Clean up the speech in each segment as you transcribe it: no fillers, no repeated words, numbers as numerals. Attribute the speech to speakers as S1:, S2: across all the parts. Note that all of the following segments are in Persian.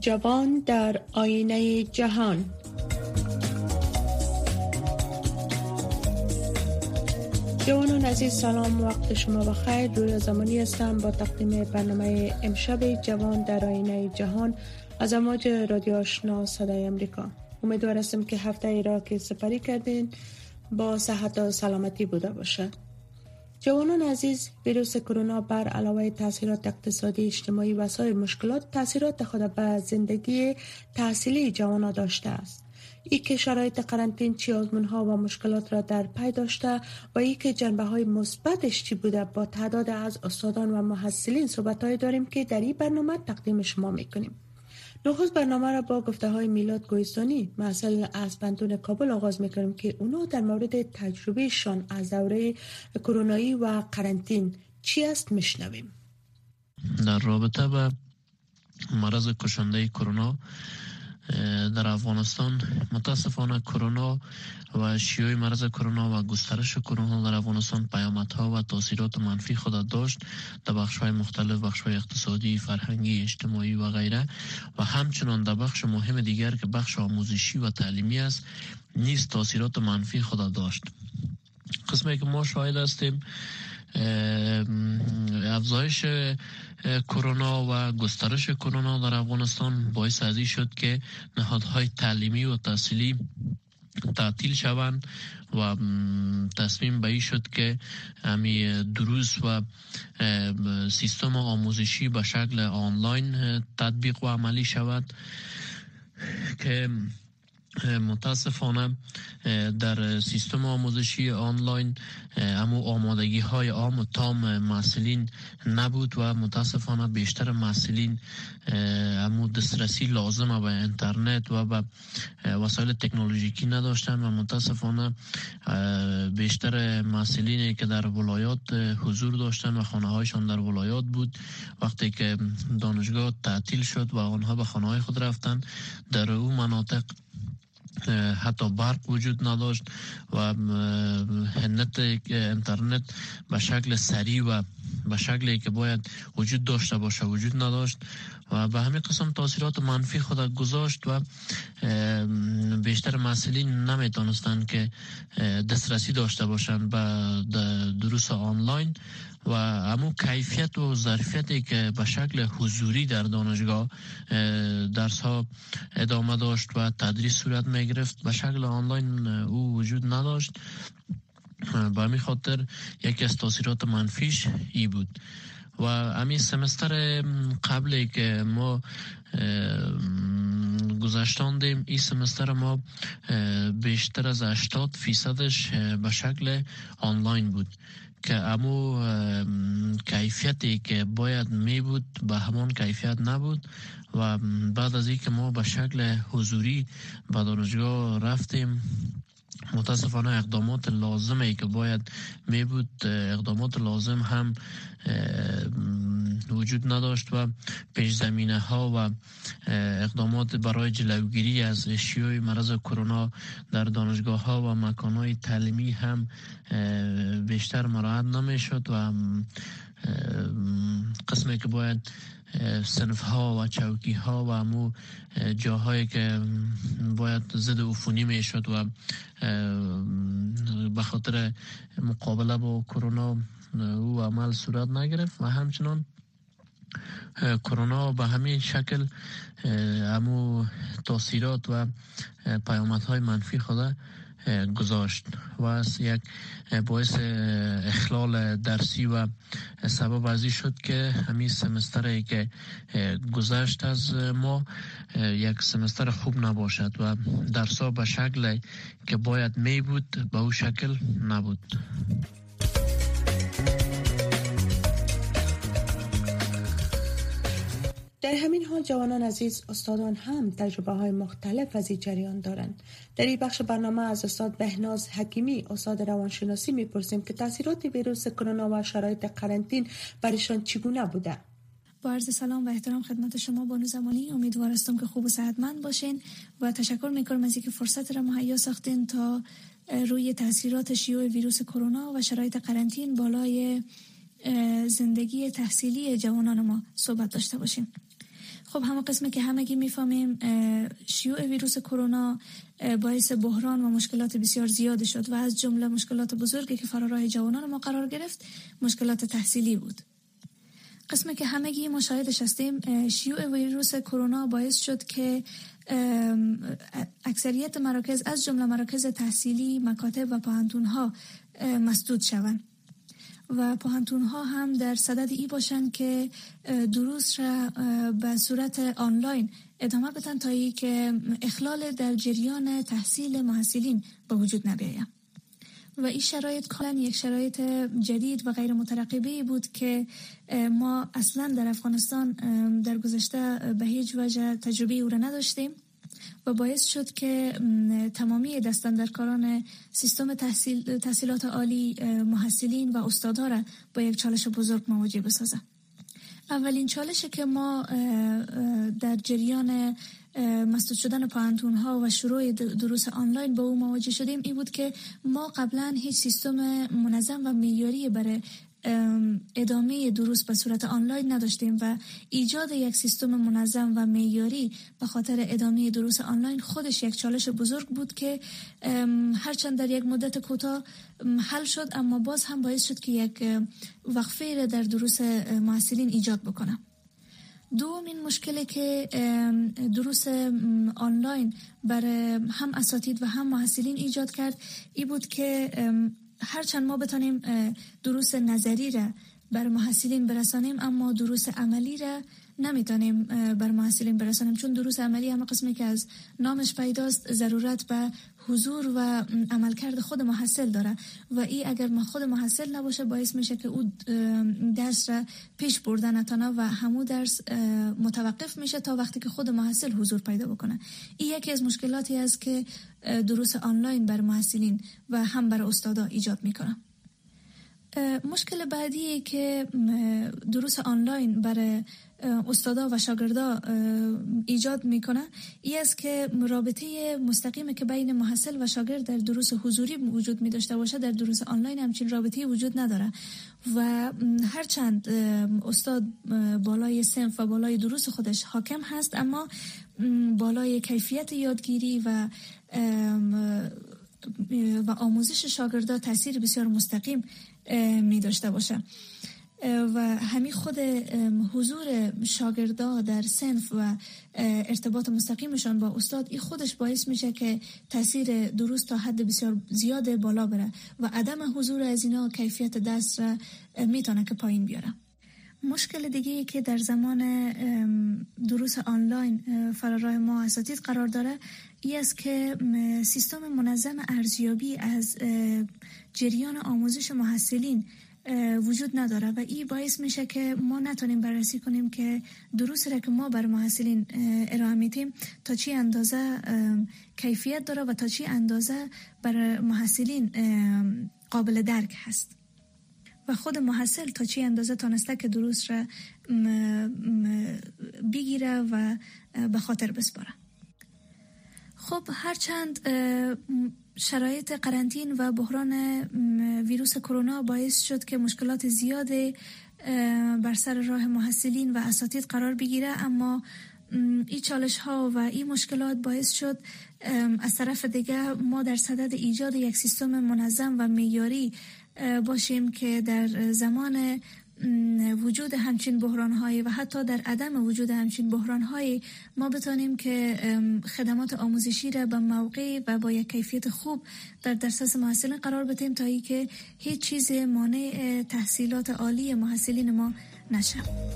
S1: جوان در آینه جهان. جوانان عزیز سلام، وقت شما بخیر. رویا زمانی هستم با تقدیم برنامه امشب جوان در آینه جهان از امواج رادیو آشنا صدای امریکا. امیدوار هستم که هفته ای را که سپری کردین با صحت و سلامتی بوده باشه. جوانان عزیز، ویروس کرونا بر علاوه تاثیرات اقتصادی، اجتماعی و سایر مشکلات، تاثیرات خود به زندگی تحصیلی جوانان داشته است. ای که شرایط قرنطینه چی آزمون‌ها و مشکلات را در پی داشته و ای که جنبه‌های مثبتش چی بوده، با تعداد از استادان و محصلین صحبت‌های داریم که در این برنامه تقدیم شما می‌کنیم. نخست برنامه را با گفته‌های میلاد گویستانی، محصل از پنتون کابل آغاز می‌کنیم که اونا در مورد تجربهشان از دوره کرونایی و قرنطینه چی است میشنویم.
S2: در رابطه با مرض کشنده کرونا در افغانستان، متاسفانه کرونا و شیوع مرض کرونا و گسترش کرونا در افغانستان پیامدها و تاثیرات منفی خود داشت در بخش‌های مختلف، بخش‌های اقتصادی، فرهنگی، اجتماعی و غیره، و همچنان در بخش مهم دیگر که بخش آموزشی و تعلیمی است نیز تاثیرات منفی خود داشت. قسمی که ما شاهد هستیم افزایش کرونا و گسترش کرونا در افغانستان باعث ازی شد که نهادهای تعلیمی و تحصیلی تعطیل شوند و تصمیم به این شد که همی دروس و سیستم آموزشی به شکل آنلاین تطبیق و عملی شود که متاسفانه در سیستم آموزشی آنلاین همو آمادگی های عام و تام محصلین نبود و متاسفانه بیشتر محصلین همو دسترسی لازم به اینترنت و به وسایل تکنولوژیکی نداشتن و متاسفانه بیشتر محصلینی که در ولایات حضور داشتن و خانه هایشان در ولایات بود، وقتی که دانشگاه تعطیل شد و آنها به خانه های خود رفتن، در اون مناطق حتی برق وجود نداشت و اینترنت به شکل سریع و به شکلی که باید وجود داشته باشه وجود نداشت و به همین قسم تاثیرات منفی خود گذاشت و بیشتر محصلین نمیتونستن که دسترسی داشته باشن به دروس آنلاین و همون کیفیت و ظرفیتی که به شکل حضوری در دانشگاه درس ها ادامه داشت و تدریس صورت می گرفت به شکل آنلاین او وجود نداشت. به همین خاطر یکی از تاثیرات منفیش ای بود. و همین سمستر قبلی که ما گذشتاندیم، این سمستر ما بیشتر از 80% به شکل آنلاین بود که امو کیفیتی که باید می بود به همان کیفیت نبود و بعد از اینکه ما به شکل حضوری به دانشگاه رفتیم، متاسفانه اقدامات لازمی که باید می بود اقدامات لازم هم وجود نداشت و پیش زمینه ها و اقدامات برای جلوگیری از شیوع مرض کرونا در دانشگاه ها و مکان های تعلیمی هم بیشتر مراعات نمی شد و قسمی که باید صنف ها و چوکی ها و همو جاهایی که باید ضد عفونی می شد و به خاطر مقابله با کرونا او عمل صورت نگرفت و همچنان کرونا به همین شکل همو تاثیرات و پیامدهای منفی خود گذاشت و از یک باعث اخلال درسی و سبب ازی شد که همین سمستری که گذشت از ما یک سمستر خوب نباشد و درس‌ها به شکل که باید می بود به او شکل نبود.
S1: در همین حال جوانان عزیز، استادان هم تجربه های مختلف از این جریان دارند. در این بخش برنامه از استاد بهناز حکیمی، استاد روانشناسی میپرسیم که تاثیرات ویروس کرونا و شرایط قرنطینه برشان چگونه بوده.
S3: با عرض سلام و احترام خدمت شما بانو زمانی، امیدوار هستم که خوب و صحتمند باشین و تشکر میکنم از اینکه فرصت را مهیا ساختین تا روی تاثیرات شیوع ویروس کرونا و شرایط قرنطینه بالای زندگی تحصیلی جوانان ما صحبت داشته باشیم. خب همه قسمی که همگی میفهمیم شیوع ویروس کرونا باعث بحران و مشکلات بسیار زیاد شد و از جمله مشکلات بزرگی که فراراه جوانان ما قرار گرفت مشکلات تحصیلی بود. قسمی که همگی ما شاهدش هستیم، شیوع ویروس کرونا باعث شد که اکثریت مراکز از جمله مراکز تحصیلی، مکاتب و پوهنتون‌ها مسدود شوند و پوهنتون‌ها هم در صدد ای باشن که دروس را به صورت آنلاین ادامه بدن تا ای که اخلال در جریان تحصیل محصلین به وجود نبیاید. و این شرایط کاملا یک شرایط جدید و غیر مترقبه بود که ما اصلا در افغانستان در گذشته به هیچ وجه تجربه او را نداشتیم و باعث شد که تمامی دستاندرکاران سیستم تحصیلات عالی، محصلین و استادها را با یک چالش بزرگ مواجه بسازه. اولین چالشی که ما در جریان مسدود شدن پوهنتون‌ها و شروع دروس آنلاین با او مواجه شدیم این بود که ما قبلا هیچ سیستم منظم و معیاری برای ادامه دروس به صورت آنلاین نداشتیم و ایجاد یک سیستم منظم و معیاری به خاطر ادامه دروس آنلاین خودش یک چالش بزرگ بود که هرچند در یک مدت کوتاه حل شد اما باز هم باعث شد که یک وقفه در دروس محصلین ایجاد بکنه. دومین مشکلی که دروس آنلاین برای هم اساتید و هم محصلین ایجاد کرد این بود که هرچند ما بتانیم دروس نظری را بر محصلین برسانیم اما دروس عملی را نمیتونیم بر محصلین برسانیم، چون دروس عملی همه قسمی که از نامش پیداست ضرورت به حضور و عملکرد خود محصل داره و این اگر ما خود محصل نباشه باعث میشه که او درس را پیش برده نتانه و همو درس متوقف میشه تا وقتی که خود محصل حضور پیدا بکنه. این یکی از مشکلاتی است که دروس آنلاین بر محصلین و هم بر استادا ایجاد میکنه. مشکل بعدی که دروس آنلاین برای استادا و شاگردا ایجاد میکنه این است که رابطه مستقیمی که بین محصل و شاگرد در دروس حضوری وجود می داشته باشه در دروس آنلاین همچین رابطه‌ای وجود نداره و هرچند استاد بالای صنف و بالای دروس خودش حاکم هست اما بالای کیفیت یادگیری و آموزش شاگردا تاثیر بسیار مستقیم می داشته باشه و همین خود حضور شاگردا در صنف و ارتباط مستقیمشان با استاد این خودش باعث میشه که تاثیر دروس تا حد بسیار زیاد بالا بره و عدم حضور از اینا کیفیت درس را میتونه که پایین بیاره. مشکل دیگه که در زمان دروس آنلاین فراراه ما اساتید قرار داره این است که سیستم منظم ارزیابی از جریان آموزش محصلین وجود نداره و این باعث میشه که ما نتونیم بررسی کنیم که دروسی را که ما بر محصلین ارائه میدیم تا چی اندازه کیفیت داره و تا چی اندازه بر محصلین قابل درک هست و خود محصل تا چی اندازه تانسته که دروس را بگیره و به خاطر بسپاره. خب هرچند شرایط قرنطین و بحران ویروس کرونا باعث شد که مشکلات زیاد بر سر راه محصلین و اساتید قرار بگیره اما این چالش ها و این مشکلات باعث شد از طرف دیگه ما در صدد ایجاد یک سیستم منظم و معیاری باشیم که در زمان وجود همچین بحران‌های و حتی در عدم وجود همچین بحران‌های ما بتانیم که خدمات آموزشی را به موقع و با یک کیفیت خوب در دسترس محصلین قرار بدیم تا اینکه هیچ چیز مانع تحصیلات عالی محصلین ما نشه.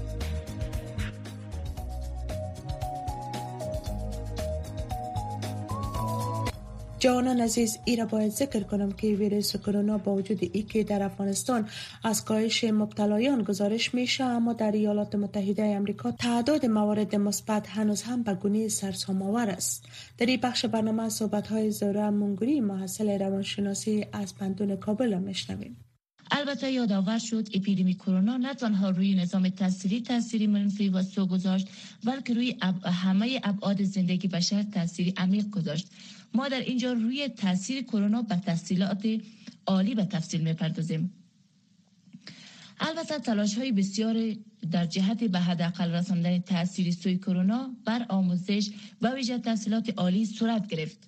S1: جوانان عزیز، ای را باید ذکر کنم که ویروس کرونا با وجود ای که در افغانستان از کاهش مبتلایان گزارش میشه اما در ایالات متحده آمریکا تعداد موارد مثبت هنوز هم به گونه سرسام‌آور است. در این بخش برنامه صحبت‌های زهره منگوری محصل روانشناسی از پنتون کابل میشنویم.
S4: البته یادآور شد اپیدمی کرونا نه تنها روی نظام تحصیلی تاثیری منفی و سو گذاشت بلکه روی همه ابعاد زندگی بشر تاثیری عمیق گذاشت. ما در اینجا روی تاثیر کرونا به تحصیلات عالی به تفصیل می‌پردازیم. البته تلاش‌های بسیار در جهت به حداقل رساندن تأثیر سوی کرونا بر آموزش و ویژه تحصیلات عالی صورت گرفت.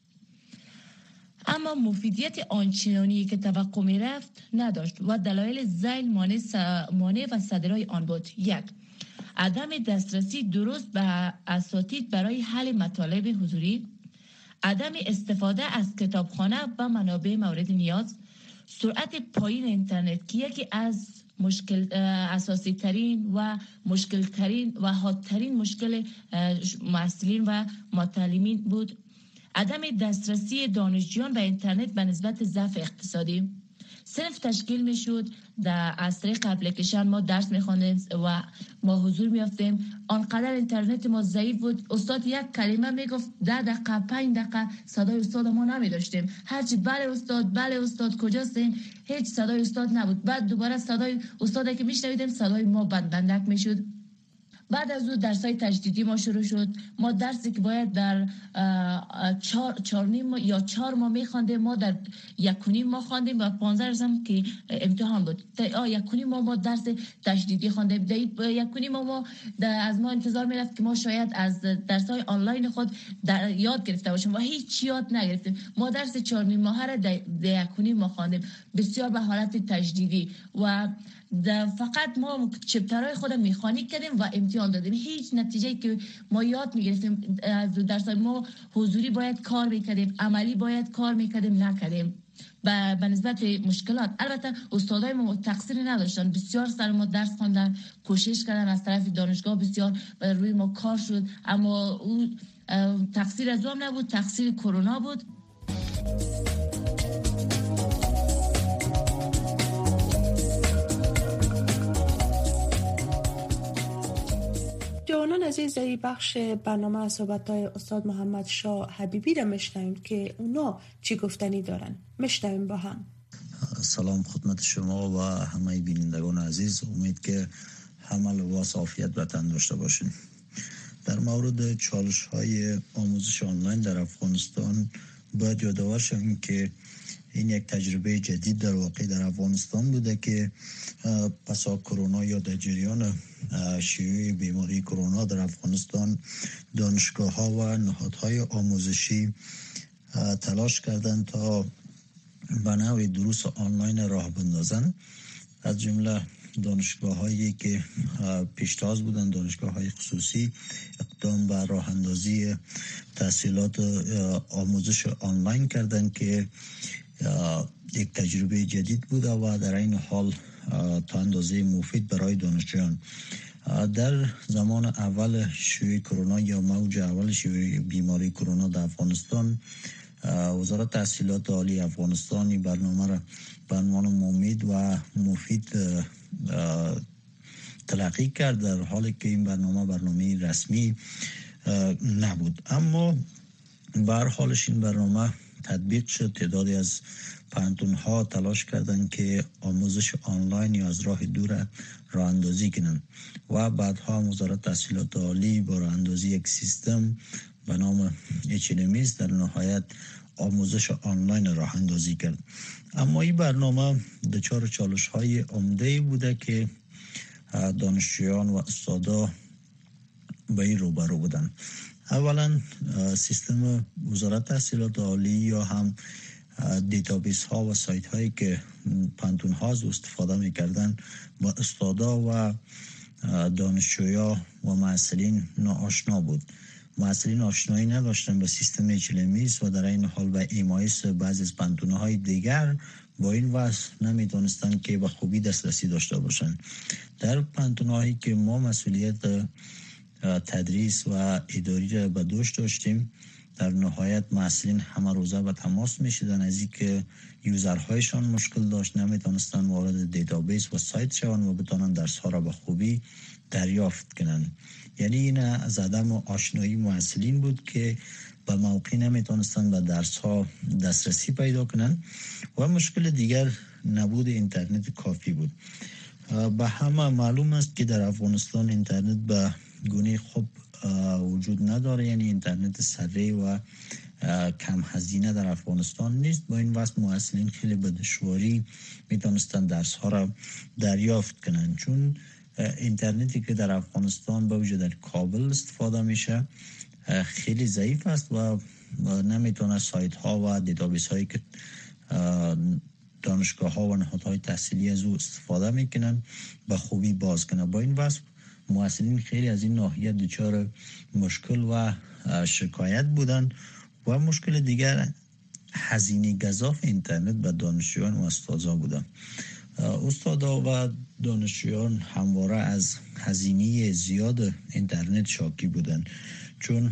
S4: اما مفیدیت آنچنانی که توقع می رفت نداشت و دلایل ذیل مانع و صدرای آن بود. 1. عدم دسترسی درست به اساتید برای حل مطالب حضوری، عدم استفاده از کتابخانه و منابع مورد نیاز، سرعت پایین اینترنت که یکی از اساسی ترین و مشکل ترین و حادترین مشکل محصلین و متعلمین بود، عدم دسترسی دانشجویان به اینترنت به نسبت ضعف اقتصادی. صنف تشکیل می شد از طریق اپلیکیشن ما درس می خواندیم و ما حضور می یافتیم. آنقدر اینترنت ما ضعیف بود استاد یک کلمه می گفت 10 دقیقه 5 دقیقه صدای استاد ما نمی داشتیم. هرچی بله استاد کجاستین هیچ صدای استاد نبود. بعد دوباره صدای استاد که می شنیدیم صدای ما بندک می شد. بعد از اون درسای تجدیدی ما شروع شد. ما درسی که باید در 4 ماه می‌خواندیم ما در 1.5 ماه خواندیم و 15 روز هم که امتحان بود. 1.5 ماه ما درس تجدیدی خواندیم. در 1.5 ماه ما از ما انتظار می‌رفت که ما شاید از درس‌های آنلاین خود یاد گرفته باشیم و هیچ یاد نگرفتیم. ما درس 4 ماهه را در 1.5 ماه خواندیم بسیار به حالت تجدیدی و فقط ما چپترهای خود میخانی کردیم و امتحان دادیم. هیچ نتیجه‌ای که ما یاد میگرفتیم از درس ما حضوری باید کار میکردیم، عملی باید کار میکردیم نکردیم به نسبت مشکلات. البته استادای ما تقصیری نداشتن، بسیار سر ما درس خواندن، کوشش کردن، از طرف دانشگاه بسیار روی ما کار شد، اما اون تقصیر از اون نبود، تقصیر کرونا بود.
S1: جوانان عزیز، در این بخش برنامه صحبت‌های استاد محمد شاه حبیبی را میشنویم که اونا چی گفتنی دارن. میشنویم با هم.
S5: سلام خدمت شما و همه بینندگان عزیز. امید که همه لباس عافیت و تن داشته باشین. در مورد چالش‌های آموزش آنلاین در افغانستان باید یادآور شویم که این یک تجربه جدید در واقع در افغانستان بوده که پسا کرونا یا در جریان شیوع بیماری کرونا در افغانستان دانشگاه‌ها و نهادهای آموزشی تلاش کردند تا به نوع دروس آنلاین راه بندازند. از جمله دانشگاه‌هایی که پیشتاز بودند، دانشگاه‌های خصوصی، اقدام به راه اندازی تحصیلات آموزش آنلاین کردند که یک تجربه جدید بوده و در این حال تا اندازه مفید برای دانشجویان. در زمان اول شیوع کرونا یا موج اول شیوع بیماری کرونا در افغانستان، وزارت تحصیلات عالی افغانستان برنامه را به عنوان مفید و مفید تلقی کرد، در حالی که این برنامه رسمی نبود. اما به هر حالش این برنامه تطبیق شد. تعدادی از پانتون‌ها تلاش کردند که آموزش آنلاین یا از راه دور راه اندازی کنند و بعدها وزارت تحصیلات عالی با راه اندازی یک سیستم به نام HLMS در نهایت آموزش آنلاین راه اندازی کرد. اما این برنامه دچار چالش‌های عمده بوده که دانشجویان و استادا با این روبرو بودند. اولا سیستم وزارت تحصیلات عالی یا هم دیتابیس ها و سایت هایی که پانتون ها استفاده میکردن با استادا و دانشجویا و محصلین ناآشنا بود. محصلین آشنایی نداشتن به سیستم HLMS و در این حال به ایمایس بعضی از پانتون های دیگر با این وضع نمیتونستن که به خوبی دسترسی داشته باشن. در پانتون هایی که ما مسئولیت تدریس و اداری را به دوش داشتیم، در نهایت محصلین همه روزه به تماس می شدن از اینکه یوزرهایشان مشکل داشت، نمیتونستن وارد دیتابیس و سایت شوند و بتونن درس ها را به خوبی دریافت کنند. یعنی این از عدم آشنایی محصلین بود که به موقع نمیتونستن به درس ها دسترسی پیدا کنند و مشکل دیگر نبود اینترنت کافی بود. به همه معلوم است که در افغانستان اینترنت به گونه خوب وجود نداره، یعنی اینترنت سریع و کم هزینه در افغانستان نیست. با این واسه معلمین خیلی به دشواری میتونستن درس ها را دریافت کنن، چون اینترنتی که در افغانستان با وجود در کابل استفاده میشه خیلی ضعیف است و نمیتونه سایت ها و دیتابیس هایی که دانشگاه ها و نهادهای تحصیلی از او استفاده میکنن به خوبی باز کنه. با این واسه معلمین خیلی از این ناحیه دچار مشکل و شکایت بودن. و مشکل دیگر هزینه گزاف اینترنت به دانشجویان و استادا بودن. استادا و دانشجویان همواره از هزینه زیاد اینترنت شاکی بودن، چون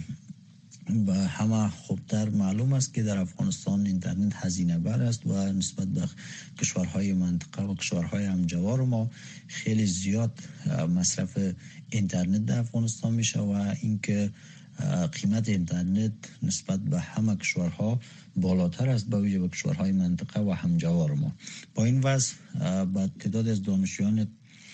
S5: به همه خوبتر معلوم است که در افغانستان اینترنت هزینه بر است و نسبت به کشورهای منطقه و کشورهای همجوار ما خیلی زیاد مصرف اینترنت در افغانستان میشه و اینکه قیمت اینترنت نسبت به همه کشورها بالاتر است با وجه به کشورهای منطقه و همجوار ما. با این وضع با تعداد از دانشجویان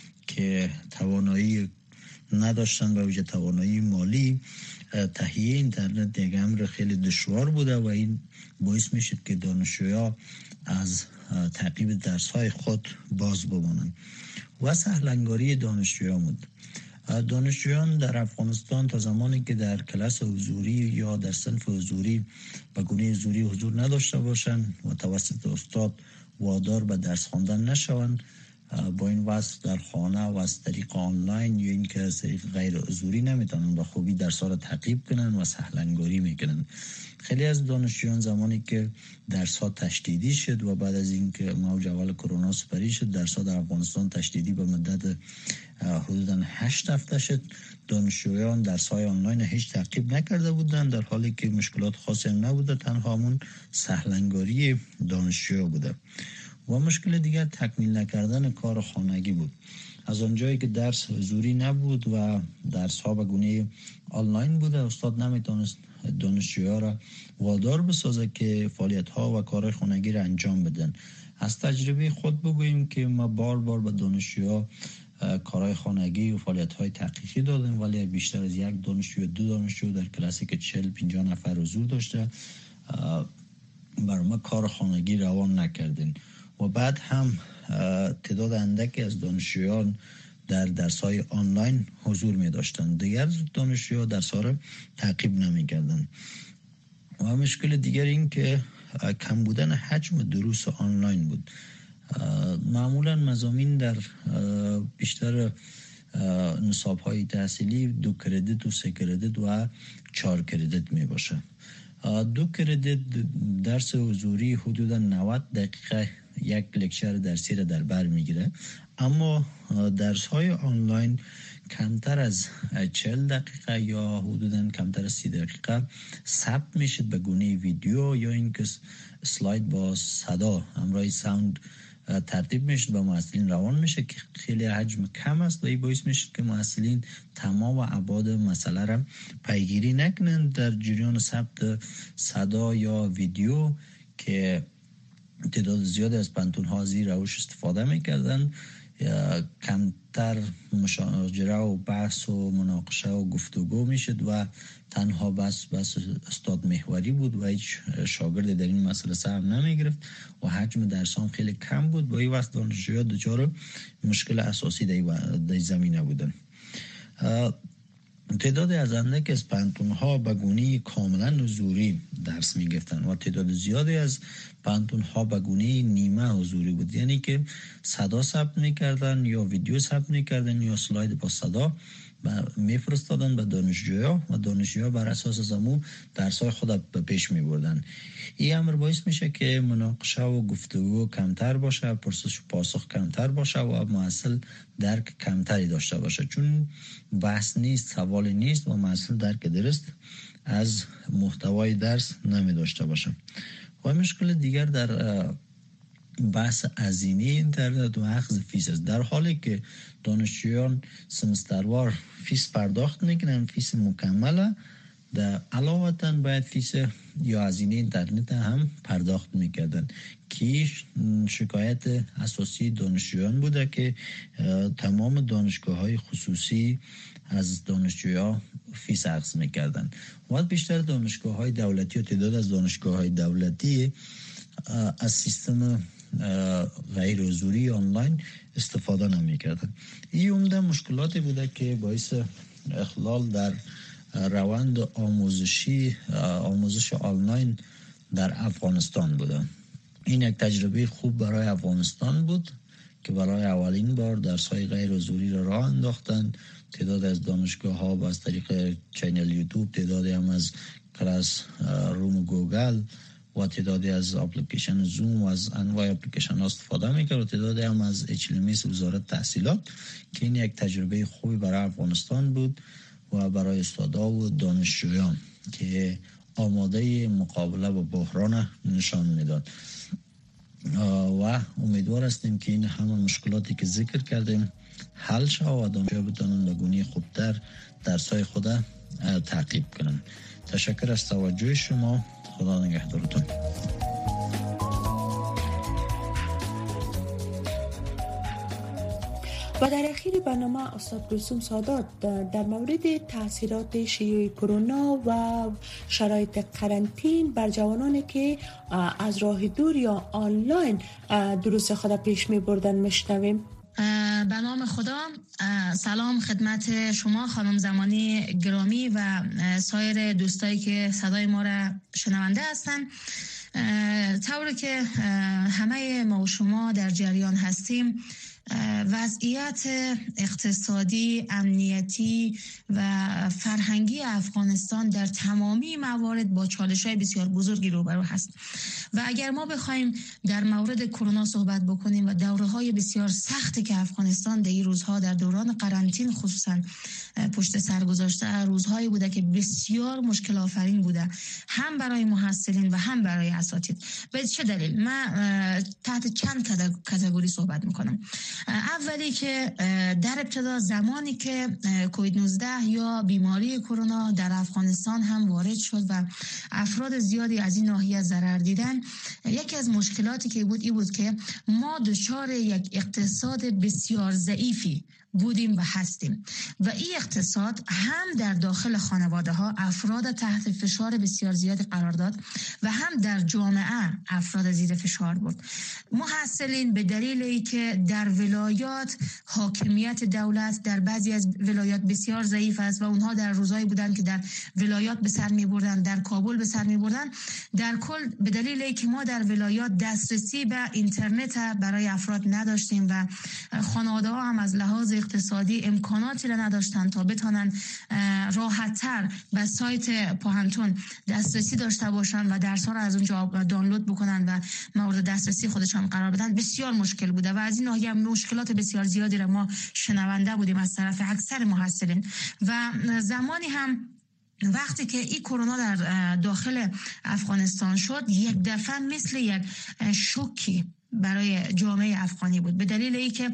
S5: که توانایی نداشتن با وجه توانایی مالی، تهیه اینترنت یک امر خیلی دشوار بوده و این باعث میشد که دانشجویان از تعقیب درس‌های خود باز بمانند و سهلنگاری دانشجویان بود. دانشجویان در افغانستان تا زمانی که در کلاس حضوری یا در صنف حضوری به گونه حضوری حضور نداشته باشند و توسط استاد وادار به درس خواندن نشوند، با این وضع در خانه و از طریق آنلاین یا اینکه از طریق غیر حضوری نمیتونن به خوبی درس‌ها را تعقیب کنن و سهلنگاری میکنن. خیلی از دانشجویان زمانی که درس‌ها تشدیدی شد و بعد از اینکه موج اول کرونا سپری شد، درس‌ها در افغانستان تشدیدی به مدت حدوداً 8 هفته شد. دانشجویان درس‌های آنلاین هیچ تعقیب نکرده بودند، در حالی که مشکلات خاصی هم نبوده، تنها همون سهلنگاری دانشجویا بوده. و مشکل دیگر تکمیل نکردن کار خانگی بود. از آنجایی که درس حضوری نبود و درس ها به گونه آنلاین بوده، استاد نمیتونست دانشجوها را وادار بسازه که فعالیت ها و کارهای خانگی را انجام بدن. از تجربه خود بگوییم که ما بار به دانشجوها کارهای خانگی و فعالیت های تحقیقی دادیم، ولی بیشتر از یک دانشجو 2 دانشجو در کلاسی که 40-50 نفر حضور داشته بر ما کار خانگی روان نکردیم. و بعد هم تعداد اندکی از دانشجویان در درس‌های آنلاین حضور می داشتند. دیگر دانشجویان درس‌ها را تعقیب نمی کردند. و مشکل دیگر این که کم بودن حجم دروس آنلاین بود. معمولا مضامین در بیشتر نصاب‌های تحصیلی 2 کردیت و 3 کردیت و 4 کردیت می باشه. 2 کردیت درس حضوری حدودا 90 دقیقه یک لکچر درسی را در بر میگیره، اما درس های آنلاین کمتر از 40 دقیقه یا حدودا کمتر از 30 دقیقه ثبت میشه به گونه ویدیو یا اینکه اسلاید با صدا همراه ساوند ترتیب میشه به معلمین روان میشه که خیلی حجم کم است و این باعث میشه که معلمین تمام ابعاد مسئله را پیگیری نکنن در جریان ثبت صدا یا ویدیو که تعداد زیادی از پانتون‌ها زیر روش استفاده میکردن. کمتر مشاجره و بحث و مناقشه و گفتگو میشد و تنها بس استاد محوری بود و هیچ شاگرد در این مسئله سهم نمیگرفت و حجم درس هم خیلی کم بود. با این وقت دانشجویان دچار مشکل اساسی در زمینه بودن. تعداد از اندک از پانتون‌ها به گونه کاملا حضوری درس می‌گرفتند و تعداد زیادی از پانتون‌ها به گونه نیمه حضوری بود، یعنی که صدا ثبت می‌کردن یا ویدیو ثبت می‌کردن یا اسلاید با صدا می‌فرستادن به دانشجوها و دانشجوها بر اساس زمو درس‌های خود به پیش می‌بردن. این امر باعث میشه که مناقشه و گفتگو کمتر باشه، پرسش و پاسخ کمتر باشه و محصل درک کمتری داشته باشه، چون بحث نیست، سوال نیست و محصل درک درست از محتوای درس نمی داشته باشه. و مشکل دیگر در بحث هزینه اینترنت و اخذ فیس است. در حالی که دانشجویان سمستروار فیس پرداخت میکنن، فیس مکمله، در علاوه باید فیس یا هزینه اینترنت هم پرداخت میکردن که شکایت اساسی دانشجویان بوده که تمام دانشگاه‌های خصوصی از دانشجویان فیس اخذ میکردن و بیشتر دانشگاه‌های دولتی و تعداد از دانشگاه‌های دولتی از سیستم غیر حضوری آنلاین استفاده نمیکردن. این عمده مشکلاتی بوده که باعث اخلال در روند آموزش آنلاین در افغانستان بوده. این یک تجربه خوب برای افغانستان بود که برای اولین بار درس‌های غیر حضوری را راه انداختند. تعداد از دانشگاه‌ها با از طریق چینل یوتیوب، تعدادی هم از کلاس روم گوگل و تعدادی از اپلیکیشن زوم و از انواع اپلیکیشن ها استفاده میکرد و تعدادی هم از HLMS وزارت تحصیلات که این یک تجربه خوبی برای افغانستان بود و برای استادا و دانشجویان که آماده مقابله با بحران نشان میداد و امیدوار هستیم که این همه مشکلاتی که ذکر کردیم حل شود و دانشجویان بتونن لگونی خوبتر درسای خود تعقیب کنن. تشکر از توجه شما. خدا نگهدارتون.
S1: و در اخیر برنامه استاد گلسوم سادات در مورد تاثیرات شیوع کرونا و شرایط قرنطین بر جوانانی که از راه دور یا آنلاین دروس خود پیش می بردن میشنویم.
S6: به نام خدا. سلام خدمت شما خانم زمانی گرامی و سایر دوستایی که صدای ما را شنونده هستند. طوری که همه ما و شما در جریان هستیم، وضعیت اقتصادی، امنیتی و فرهنگی افغانستان در تمامی موارد با چالش‌های بسیار بزرگی روبرو هست و اگر ما بخوایم در مورد کرونا صحبت بکنیم و دوره‌های بسیار سختی که افغانستان در این روزها در دوران قرنطین خصوصا پشت سر گذاشته، روزهایی بوده که بسیار مشکل آفرین بوده، هم برای محصلین و هم برای اساتید. به چه دلیل؟ من تحت چند کاتگوری صحبت میکنم. اولی که در ابتدا زمانی که کووید 19 یا بیماری کرونا در افغانستان هم وارد شد و افراد زیادی از این ناحیه ضرر دیدن، یکی از مشکلاتی که بود این بود که ما دچار یک اقتصاد بسیار ضعیفی بودیم و هستیم و این اقتصاد هم در داخل خانواده ها افراد تحت فشار بسیار زیادی قرار داد و هم در جامعه افراد زیر فشار بود. محصلین به دلیلی که در ولایات حاکمیت دولت در بعضی از ولایات بسیار ضعیف است و اونها در روزایی بودند که در ولایات به سر می بردن، در کابل به سر می بردن، در کل به دلیلی که ما در ولایات دسترسی به اینترنت برای افراد نداشتیم و خانواده ها هم از لحاظ اقتصادی امکاناتی را نداشتن تا بتونن راحت‌تر به سایت پوهنتون دسترسی داشته باشن و درس‌ها را از اونجا دانلود بکنن و مورد دسترسی خودشان قرار بدن، بسیار مشکل بوده و از این ناحیه مشکلات بسیار زیادی را ما شنونده بودیم از طرف اکثر محصلین و زمانی هم وقتی که این کرونا در داخل افغانستان شد، یک دفعه مثل یک شوکی برای جامعه افغانی بود، به دلیل اینکه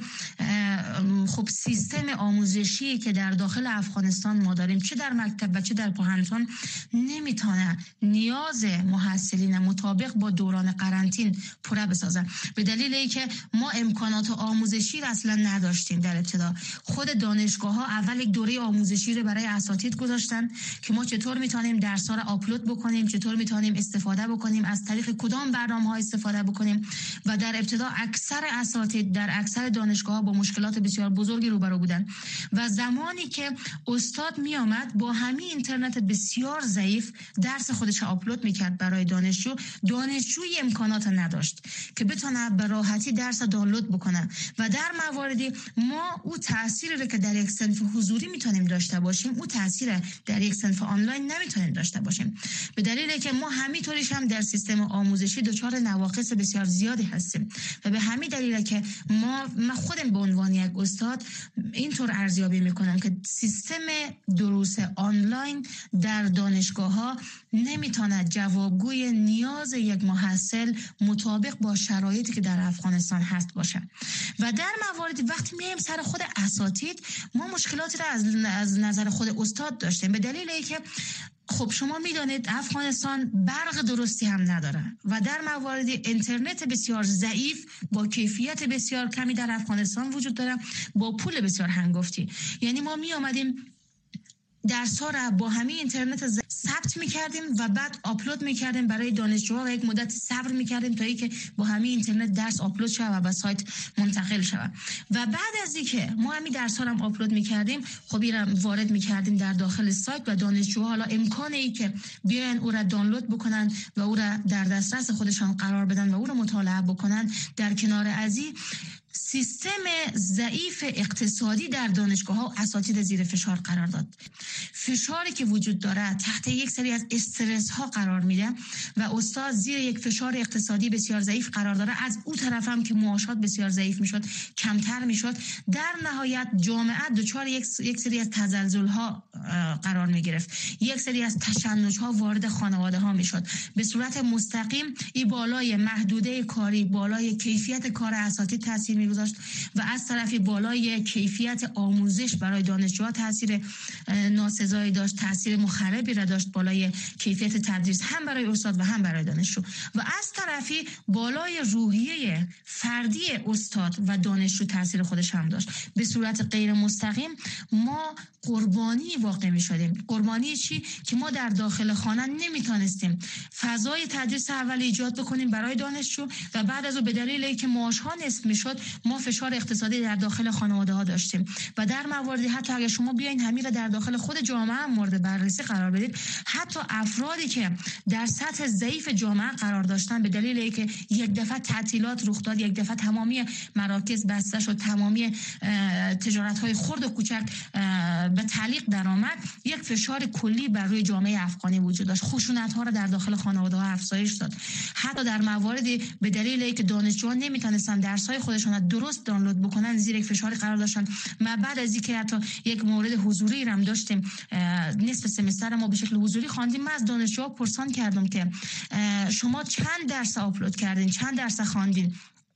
S6: خب سیستم آموزشی که در داخل افغانستان ما داریم، چه در مکتب و چه در پوهنتون، نمیتونه نیاز محصلین مطابق با دوران قرنطین پوره بسازه، به دلیل اینکه ما امکانات آموزشی را اصلا نداشتیم. در ابتدا خود دانشگاه ها اول یک دوره آموزشی رو برای اساتید گذاشتن که ما چطور میتونیم درس ها را آپلود بکنیم، چطور میتونیم استفاده بکنیم، از طریق کدام برنامه ها استفاده بکنیم و در ابتدا اکثر اساتید در اکثر دانشگاه‌ها با مشکلات بسیار بزرگی روبرو بودن و زمانی که استاد می آمد با همین اینترنت بسیار ضعیف درس خودش آپلود میکرد برای دانشجوی امکانات نداشت که بتونه به راحتی درس دانلود بکنه و در مواردی ما او تأثیری رو که در یک صنف حضوری میتونیم داشته باشیم، او تأثیر در یک صنف آنلاین نمیتونیم داشته باشیم، به دلیلی که ما همینطوریش هم در سیستم آموزشی دچار نواقص بسیار زیادی هستیم و به همین دلیل که من خودم به عنوان یک استاد اینطور ارزیابی میکنم که سیستم دروس آنلاین در دانشگاه‌ها نمیتونه جوابگوی نیاز یک محصل مطابق با شرایطی که در افغانستان هست باشه و در مواردی وقتی میایم سر خود اساتید، ما مشکلاتی را از نظر خود استاد داشتیم، به دلیل اینکه خب شما میدانید افغانستان برق درستی هم نداره و در موارد اینترنت بسیار ضعیف با کیفیت بسیار کمی در افغانستان وجود داره، با پول بسیار هنگفتی. یعنی ما می آمدیم درس‌ها را با همین اینترنت ثبت می‌کردیم و بعد آپلود می‌کردیم برای دانشجوها و یک مدت صبر می‌کردیم تا اینکه با همین اینترنت درس آپلود شود و به سایت منتقل شود. و بعد از اینکه ما همین درس‌ها را آپلود می‌کردیم، خب این را وارد می‌کردیم در داخل سایت و دانشجوها حالا امکانی که بیاین او را دانلود بکنن و او را در دسترس خودشان قرار بدن و او را مطالعه بکنن. در کنار از این سیستم ضعیف اقتصادی در دانشگاه‌ها و اساتید زیر فشار قرار داد. فشاری که وجود داره تحت یک سری از استرس ها قرار میده و استاد زیر یک فشار اقتصادی بسیار ضعیف قرار داره. از اون طرف هم که معاشات بسیار ضعیف میشد، کمتر میشد، در نهایت جامعه دچار یک سری از تزلزل ها قرار میگرفت. یک سری از تشنج ها وارد خانواده ها میشد. به صورت مستقیم این بالای محدوده کاری، بالای کیفیت کار اساتید تاثیر میگذاشت و از طرفی بالای کیفیت آموزش برای دانشجوها تاثیر ناسزایی داشت، تاثیر مخربی را داشت بالای کیفیت تدریس هم برای استاد و هم برای دانشجو و از طرفی بالای روحیه فردی استاد و دانشجو تاثیر خودش هم داشت. به صورت غیر مستقیم ما قربانی واقع می شدیم. قربانی چی؟ که ما در داخل خانه نمیتونستیم فضای تدریس اول ایجاد بکنیم برای دانشجو و بعد از او به دلیل اینکه معاش ها نصف میشد ما فشار اقتصادی در داخل خانواده ها داشتیم و در مواردی حتی اگر شما بیاین همین را در داخل خود جامعه هم مورد بررسی قرار بدید، حتی افرادی که در سطح ضعیف جامعه قرار داشتن به دلیل اینکه یک دفعه تعطیلات رخ داد، یک دفعه تمامی مراکز بسته شد، تمامی تجارت های خرد و کوچک به تعلیق درآمد، یک فشار کلی بر روی جامعه افغانی وجود داشت. خشونت ها را در داخل خانواده ها افزایش داد. حتی در مواردی به دلیل اینکه دانشجویان نمیتونستن درس های خودشون را درست دانلود بکنن زیر یک فشاری قرار داشتن. ما بعد از اینکه حتی یک مورد حضوری هم داشتیم، نصف سمستر ما به شکل حضوری خواندیم، من از دانشجوها پرسان کردم که شما چند درس آپلود کردین، چند درس خواندین؟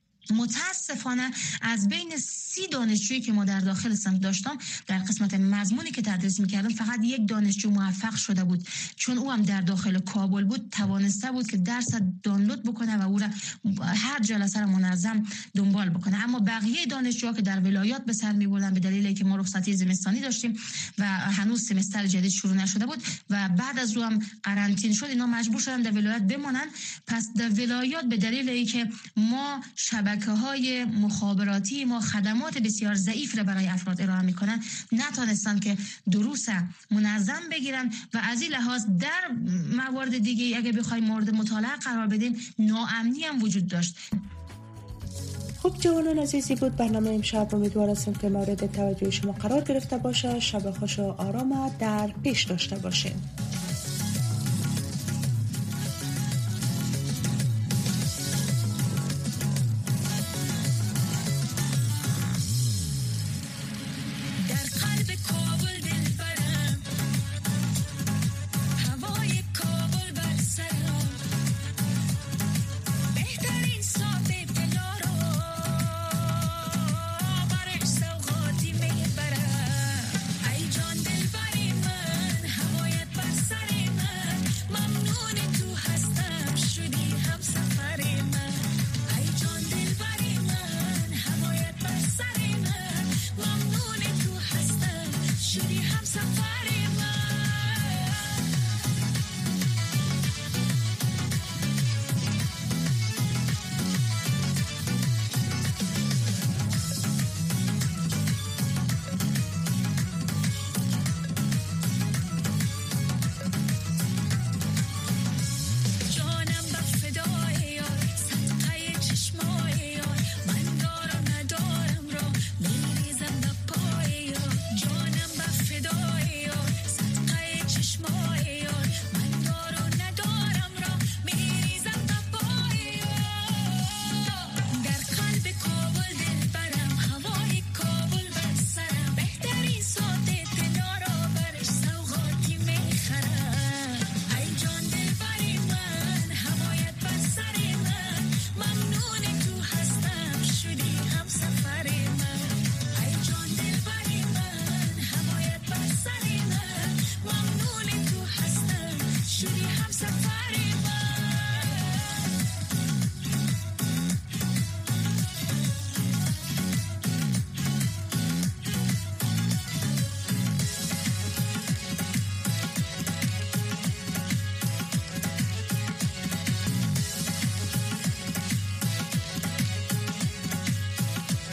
S6: متاسفانه از بین 30 دانشجویی که ما در داخل صنف داشتم در قسمت مضمونی که تدریس می‌کردم فقط یک دانشجو موفق شده بود، چون او هم در داخل کابل بود، توانسته بود که درس دانلود بکنه و او را هر جلسه را منظم دنبال بکنه. اما بقیه دانشجوها که در ولایات به سر می‌بردن به دلیل اینکه ما رخصتی زمستانی داشتیم و هنوز سمستر جدید شروع نشده بود و بعد از او هم قرنطینه شد، اینا مجبور شدن در ولایات بمانن. پس در ولایات به دلیل اینکه ما شبکه‌های مخابراتی ما خدمات بسیار ضعیف را برای افراد ارائه می‌کنن، نتونستن که دروس منظم بگیرن و از این لحاظ در موارد دیگه اگه بخوایم مورد مطالعه قرار بدیم ناامنی هم وجود داشت.
S1: خب جوانان عزیزی بود برنامه امشب. امیدوارم که مورد توجه شما قرار گرفته باشه. شب خوش و آرام در پیش داشته باشین.